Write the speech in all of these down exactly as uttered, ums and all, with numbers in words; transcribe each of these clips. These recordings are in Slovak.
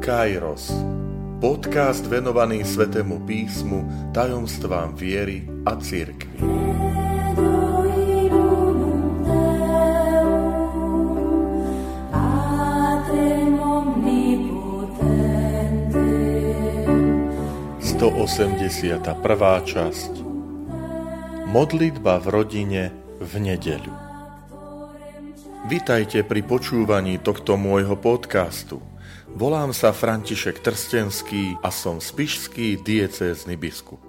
Kairos, podcast venovaný Svätému písmu, tajomstvám viery a cirkvi. stoosemdesiata prvá časť. Modlitba v rodine v nedeľu. Vitajte pri počúvaní tohto môjho podcastu. Volám sa František Trstenský a som spišský diecézny biskup.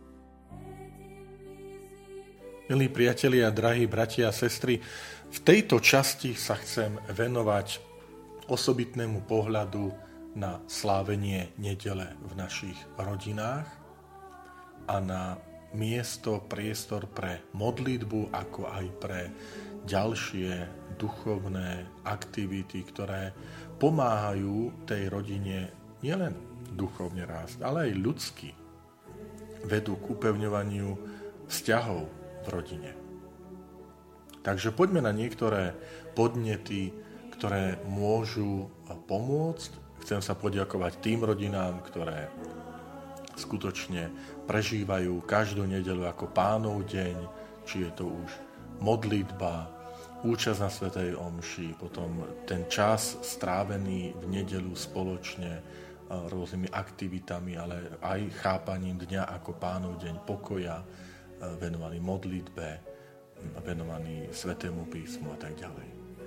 Milí priatelia, drahí bratia a sestry, v tejto časti sa chcem venovať osobitnému pohľadu na slávenie nedele v našich rodinách a na miesto, priestor pre modlitbu, ako aj pre ďalšie duchovné aktivity, ktoré pomáhajú tej rodine nielen duchovne rásť, ale aj ľudsky. Vedú k upevňovaniu vzťahov v rodine. Takže poďme na niektoré podnety, ktoré môžu pomôcť. Chcem sa poďakovať tým rodinám, ktoré skutočne prežívajú každú nedeľu ako Pánov deň, či je to už modlitba, účasť na svätej omši, potom ten čas strávený v nedeľu spoločne rôznymi aktivitami, ale aj chápaním dňa ako Pánov deň pokoja, venovaný modlitbe, venovaný Svätému písmu a tak ďalej.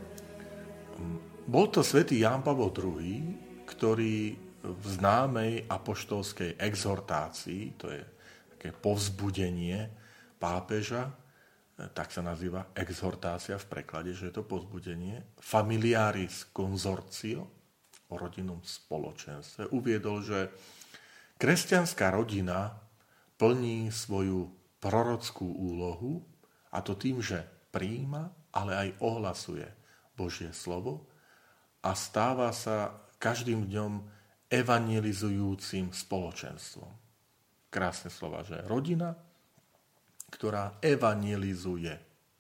Bol to svätý Ján Pavol druhý, ktorý v známej apoštolskej exhortácii, to je také povzbudenie pápeža, tak sa nazýva exhortácia v preklade, že je to povzbudenie, Familiaris Consortio, o rodinnom spoločenstve, uviedol, že kresťanská rodina plní svoju prorockú úlohu, a to tým, že prijíma, ale aj ohlasuje Božie slovo a stáva sa každým dňom evangelizujúcim spoločenstvom. Krásne slova, že rodina, ktorá evangelizuje.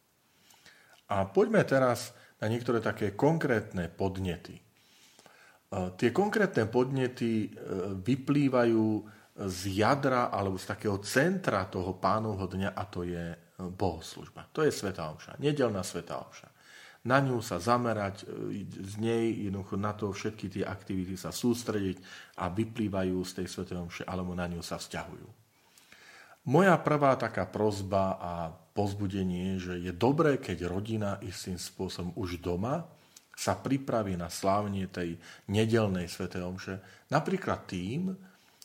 A poďme teraz na niektoré také konkrétne podnety. Tie konkrétne podnety vyplývajú z jadra alebo z takého centra toho Pánovho dňa, a to je bohoslužba. To je svätá omša, nedeľná svätá omša. Na ňu sa zamerať, z nej jednoducho na to všetky tie aktivity sa sústrediť a vyplývajú z tej svätej omše, alebo na ňu sa vzťahujú. Moja prvá taká prosba a povzbudenie, že je dobré, keď rodina istým spôsobom už doma sa pripraví na slávenie tej nedeľnej svätej omše, napríklad tým,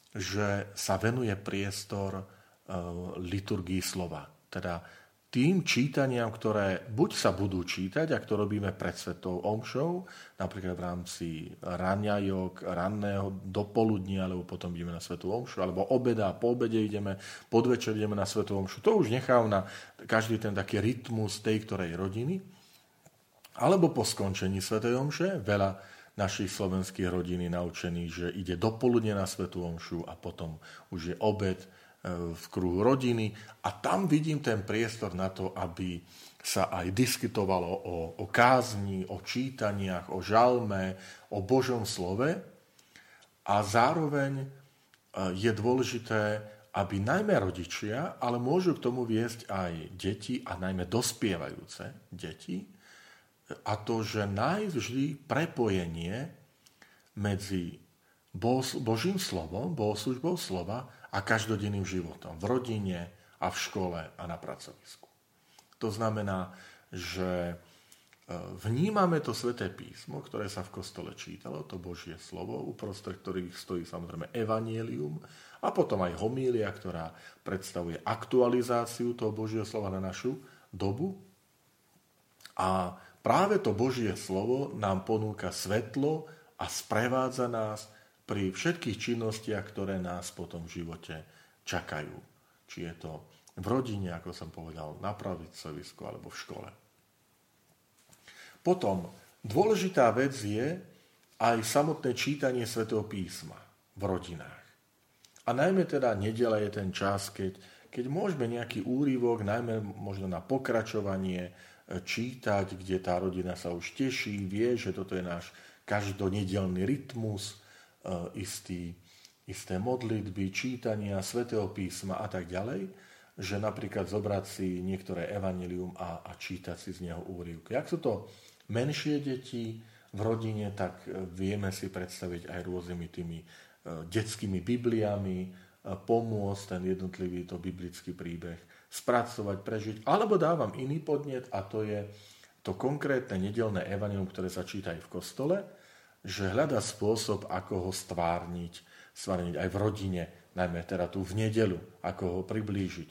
že sa venuje priestor e, liturgii slova, teda tým čítaniam, ktoré buď sa budú čítať, ak to robíme pred svätou omšou, napríklad v rámci raňajok, ranného dopoludnia, alebo potom ideme na svätú omšu, alebo obeda, po obede ideme, podvečer ideme na svätú omšu. To už nechám na každý ten taký rytmus tej ktorej rodiny. Alebo po skončení svätej omše, veľa našich slovenských rodín je naučených, že ide dopoludne na svätú omšu a potom už je obed v kruhu rodiny, a tam vidím ten priestor na to, aby sa aj diskutovalo o, o kázni, o čítaniach, o žalme, o Božom slove, a zároveň je dôležité, aby najmä rodičia, ale môžu k tomu viesť aj deti a najmä dospievajúce deti, a to, že nájsť vždy prepojenie medzi Božím slovom, bohoslužbou slova a každodenným životom v rodine a v škole a na pracovisku. To znamená, že vnímame to sväté písmo, ktoré sa v kostole čítalo, to Božie slovo, uprostred ktorých stojí samozrejme evanjelium a potom aj homília, ktorá predstavuje aktualizáciu toho Božieho slova na našu dobu. A práve to Božie slovo nám ponúka svetlo a sprevádza nás pri všetkých činnostiach, ktoré nás potom v živote čakajú. Či je to v rodine, ako som povedal, na pracovisku alebo v škole. Potom dôležitá vec je aj samotné čítanie svätého písma v rodinách. A najmä teda nedeľa je ten čas, keď, keď môžeme nejaký úryvok, najmä možno na pokračovanie, čítať, kde tá rodina sa už teší, vie, že toto je náš každonedeľný rytmus, istý, isté modlitby, čítania svätého písma a tak ďalej, že napríklad zobrať si niektoré evanjelium a, a čítať si z neho úryvky. Ak sú to menšie deti v rodine, tak vieme si predstaviť aj rôznymi tými detskými bibliami, pomôcť ten jednotlivý to biblický príbeh spracovať, prežiť. Alebo dávam iný podnet a to je to konkrétne nedeľné evanjelium, ktoré sa číta aj v kostole, že hľadá spôsob, ako ho stvárniť, stvárniť aj v rodine, najmä teda tu v nedeľu, ako ho priblížiť.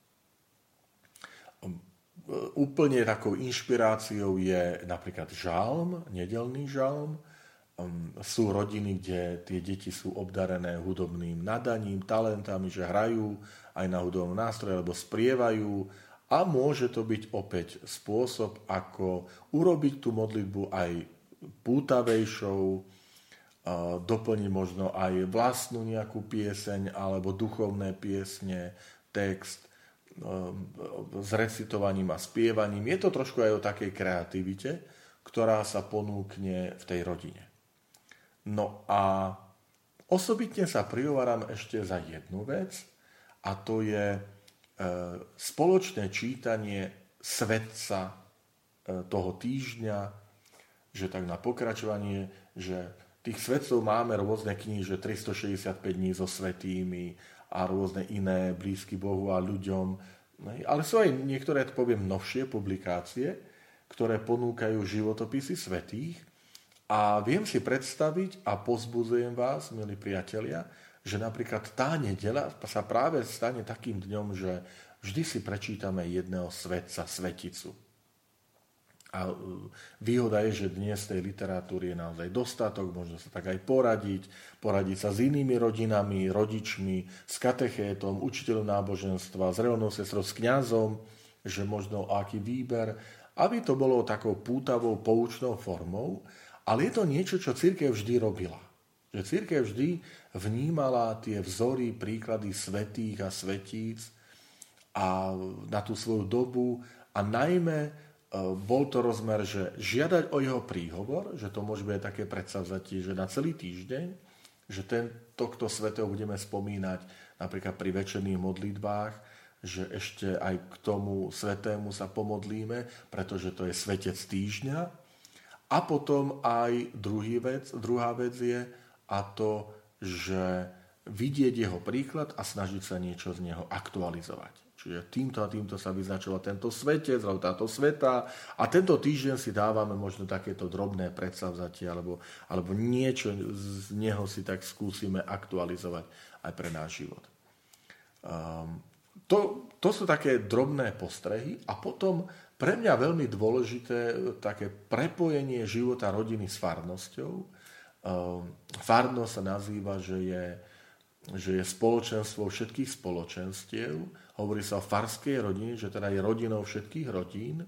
Úplne takou inšpiráciou je napríklad žalm, nedeľný žalm. Sú rodiny, kde tie deti sú obdarené hudobným nadaním, talentami, že hrajú aj na hudobnom nástroji, alebo sprievajú. A môže to byť opäť spôsob, ako urobiť tú modlitbu aj pútavejšou, doplniť možno aj vlastnú nejakú pieseň, alebo duchovné piesne, text, s recitovaním a spievaním. Je to trošku aj o takej kreativite, ktorá sa ponúkne v tej rodine. No a osobitne sa prihováram ešte za jednu vec, a to je e, spoločné čítanie svetca e, toho týždňa, že tak na pokračovanie, že tých svetcov máme rôzne knihy, že tristošesťdesiatpäť dní so svätými a rôzne iné blízky Bohu a ľuďom. Ale sú aj niektoré, poviem, novšie publikácie, ktoré ponúkajú životopisy svätých. A viem si predstaviť a pozbudzujem vás, milí priatelia, že napríklad tá nedeľa sa práve stane takým dňom, že vždy si prečítame jedného svetca, sveticu. A výhoda je, že dnes tej literatúry je naozaj dostatok, možno sa tak aj poradiť, poradiť sa s inými rodinami, rodičmi, s katechétom, učiteľom náboženstva, s reholnou sestrou, s kňazom, že možno aký výber, aby to bolo takou pútavou, poučnou formou. Ale je to niečo, čo cirkev vždy robila. Že cirkev vždy vnímala tie vzory, príklady svätých a svetíc a na tú svoju dobu a najmä bol to rozmer, že žiadať o jeho príhovor, že to môže byť také predsavzatie, že na celý týždeň, že ten, tohto svätého budeme spomínať napríklad pri večerných modlitbách, že ešte aj k tomu svätému sa pomodlíme, pretože to je svetec týždňa. A potom aj druhý vec, druhá vec je a to, že vidieť jeho príklad a snažiť sa niečo z neho aktualizovať. Čiže týmto a týmto sa vyznačoval tento svetec, alebo táto sveta a tento týždeň si dávame možno takéto drobné predsavzatie alebo, alebo niečo z neho si tak skúsime aktualizovať aj pre náš život. Um, to, to sú také drobné postrehy a potom pre mňa veľmi dôležité také prepojenie života rodiny s farnosťou. Farnosť sa nazýva, že je, že je spoločenstvo všetkých spoločenstiev. Hovorí sa o farskej rodine, že teda je rodinou všetkých rodín.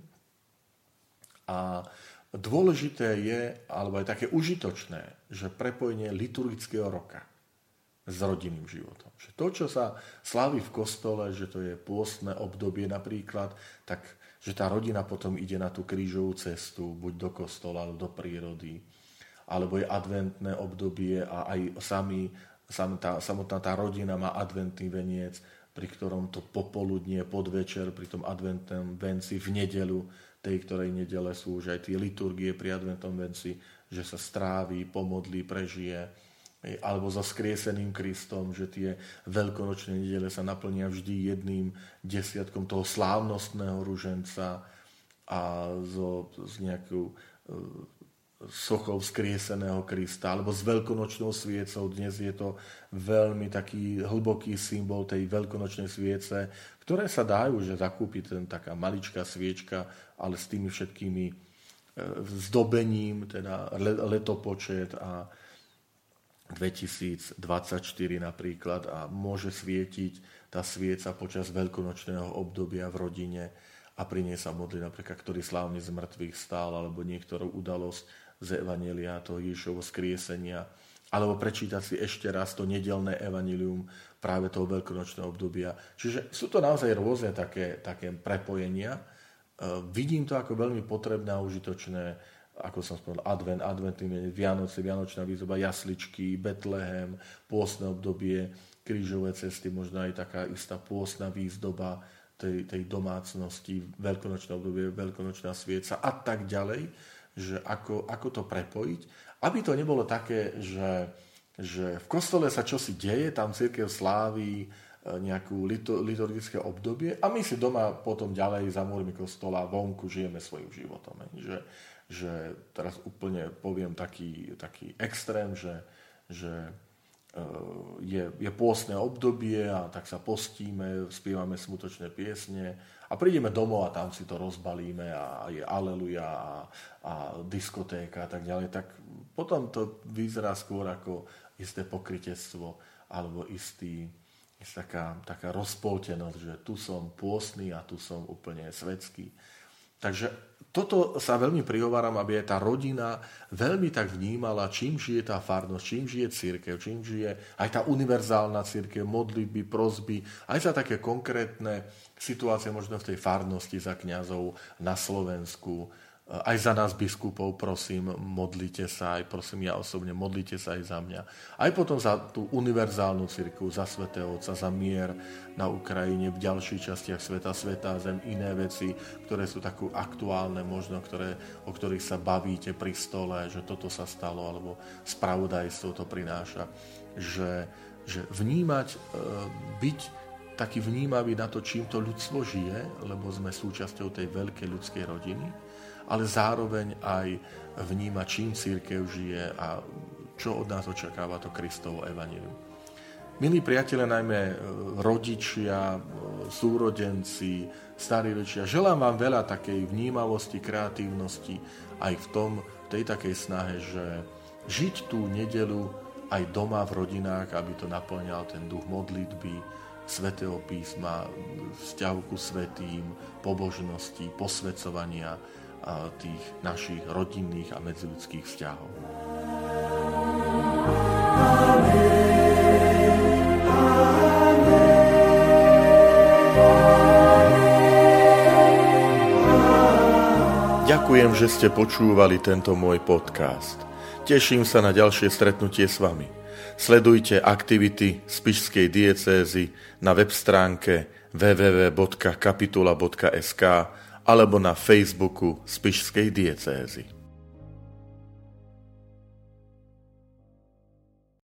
A dôležité je, alebo je také užitočné, že prepojenie liturgického roka s rodinným životom. Že to, čo sa slávi v kostole, že to je pôstne obdobie napríklad, tak že tá rodina potom ide na tú krížovú cestu, buď do kostola, alebo do prírody, alebo je adventné obdobie a aj sami, sam, tá, samotná tá rodina má adventný veniec, pri ktorom to popoludnie, podvečer, pri tom adventnom venci v nedeľu, tej ktorej nedele sú už aj tie liturgie pri adventnom venci, že sa stráví, pomodlí, prežije, alebo so skrieseným Kristom, že tie veľkonočné nedele sa naplnia vždy jedným desiatkom toho slávnostného ruženca a so, s nejakou sochou skrieseného Krista, alebo s veľkonočnou sviecou. Dnes je to veľmi taký hlboký symbol tej veľkonočnej sviece, ktoré sa dajú, že zakúpiť ten taká maličká sviečka, ale s tými všetkými zdobením, teda letopočet a dvetisícdvadsaťštyri napríklad a môže svietiť tá svieca počas veľkonočného obdobia v rodine a pri nej sa modlí napríklad, ktorý slávne z mŕtvych stál, alebo niektorú udalosť z evanjelia, toho Ježišovho skriesenia, alebo prečítať si ešte raz to nedeľné evanjelium práve toho veľkonočného obdobia. Čiže sú to naozaj rôzne také, také prepojenia. Vidím to ako veľmi potrebné a užitočné ako som spomenul, advent, adventný, Vianoce, Vianočná výzdoba, jasličky, Betlehem, pôstne obdobie, krížové cesty, možno aj taká istá pôstna výzdoba tej, tej domácnosti, veľkonočné obdobie, veľkonočná svieca a tak ďalej, že ako, ako to prepojiť, aby to nebolo také, že, že v kostole sa čosi deje, tam cirkev sláví nejakú liturgické obdobie a my si doma potom ďalej za múrmi kostola vonku žijeme svojím životom. Že, že teraz úplne poviem taký, taký extrém, že, že je, je pôstne obdobie a tak sa postíme, spievame smutočné piesne a prídeme domov a tam si to rozbalíme a je aleluja a, a diskotéka a tak ďalej, tak potom to vyzerá skôr ako isté pokrytectvo alebo istý taká, taká rozpoltenosť, že tu som pôstny a tu som úplne svetský. Takže toto sa veľmi prihováram, aby aj tá rodina veľmi tak vnímala, čím žije tá farnosť, čím žije cirkev, čím žije aj tá univerzálna cirkev, modlitby, prosby, aj za také konkrétne situácie možno v tej farnosti za kňazov na Slovensku. Aj za nás biskupov, prosím, modlite sa, aj prosím ja osobne, modlite sa aj za mňa. Aj potom za tú univerzálnu cirkev, za Svätého Otca, za mier na Ukrajine, v ďalších častiach sveta, Svätá Zem, iné veci, ktoré sú takú aktuálne, možno, ktoré, o ktorých sa bavíte pri stole, že toto sa stalo, alebo spravodajstvo to prináša. Že, že vnímať, byť taký vnímavý na to, čím to ľudstvo žije, lebo sme súčasťou tej veľkej ľudskej rodiny, ale zároveň aj vníma, čím cirkev žije a čo od nás očakáva to Kristovo evanjelium. Milí priatelia, najmä rodičia, súrodenci, starí rodičia, želám vám veľa takej vnímavosti, kreatívnosti aj v tom, tej takej snahe, že žiť tú nedeľu aj doma v rodinách, aby to naplňal ten duch modlitby, Svätého písma, vzťahu ku svätým, pobožnosti, posväcovania a tých našich rodinných a medziľudských vzťahov. Ďakujem, že ste počúvali tento môj podcast. Teším sa na ďalšie stretnutie s vami. Sledujte aktivity Spišskej diecézy na web stránke w w w bodka kapitula bodka es ka alebo na Facebooku Spišskej diecézy.